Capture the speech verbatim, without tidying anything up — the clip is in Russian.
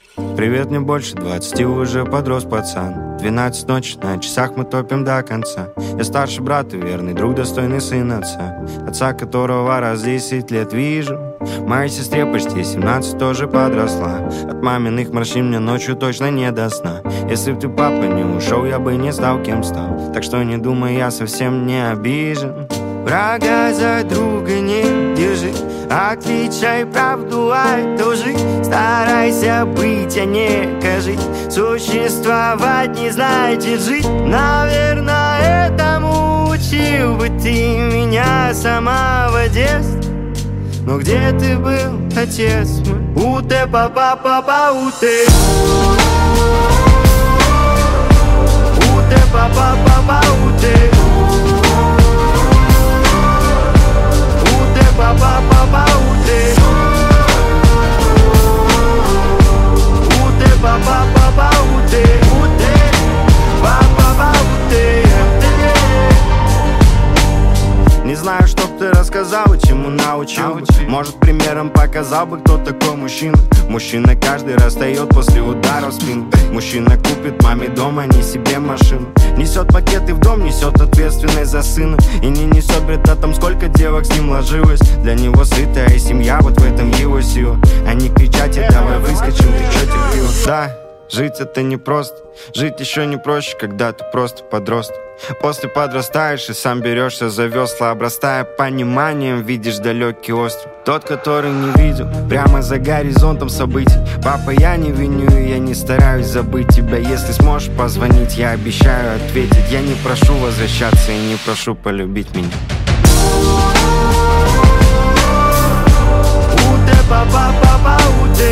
Привет, мне больше двадцати, уже подрос пацан. Двенадцать ночи, на часах мы топим до конца. Я старший брат и верный друг, достойный сын отца, отца которого раз десять лет вижу. Моей сестре почти семнадцать, тоже подросла. От маминых морщин мне ночью точно не до сна. Если б ты, папа, не ушел, я бы не стал, кем стал. Так что не думай, я совсем не обижен. Врага за друга не держи, отличай правду от лжи. Старайся быть, а не кажить. Существовать не значит жить. Наверное, этому учил бы ты меня с самого детства. Но где ты был, отец мой? Уте, папа, папа, уте. Уте, папа, папа, уте. Уте, папа, папа, уте. Уте, папа, папа, уте. Уте, папа, папа, уте. Не знаю, что б ты рассказал и чему научил бы. Может, примером показал бы, кто такой мужчина. Мужчина каждый расстает после удара в спину. Мужчина купит маме дом, а не себе машину. Несет пакеты в дом, несет ответственность за сына. И не несет бред о том, сколько девок с ним ложилось. Для него сытая семья, вот в этом его сила. А не кричать, и давай выскочим, ты чё терпила. Да, жить это непросто. Жить еще не проще, когда ты просто подросток. После подрастаешь и сам берешься за весла, обрастая пониманием, видишь далекий остров. Тот, который не видел, прямо за горизонтом событий. Папа, я не виню, и я не стараюсь забыть тебя. Если сможешь позвонить, я обещаю ответить. Я не прошу возвращаться и не прошу полюбить меня. Уте, папа, папа, уте.